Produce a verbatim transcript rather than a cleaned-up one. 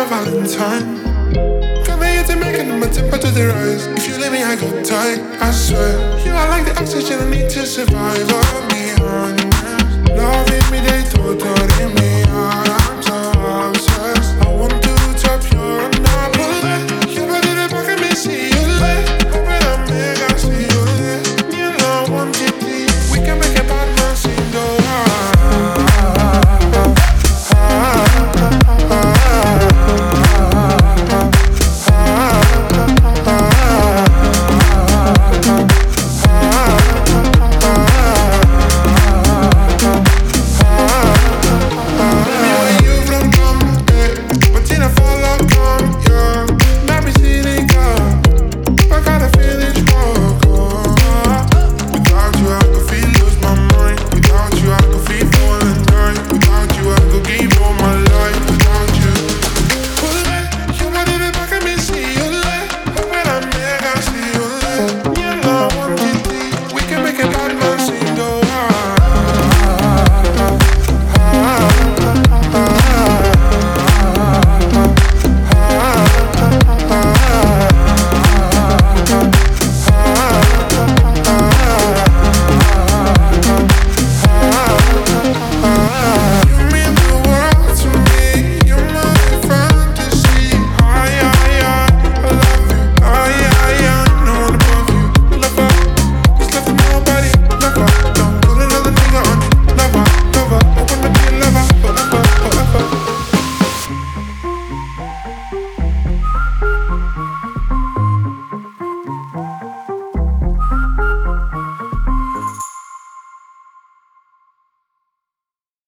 Valentine. Got me into making my temperature to rise. If you let me, I go tight. I swear, you are like the oxygen I need to survive. I'll be honest, loving me, they torturing me. I'm so obsessed.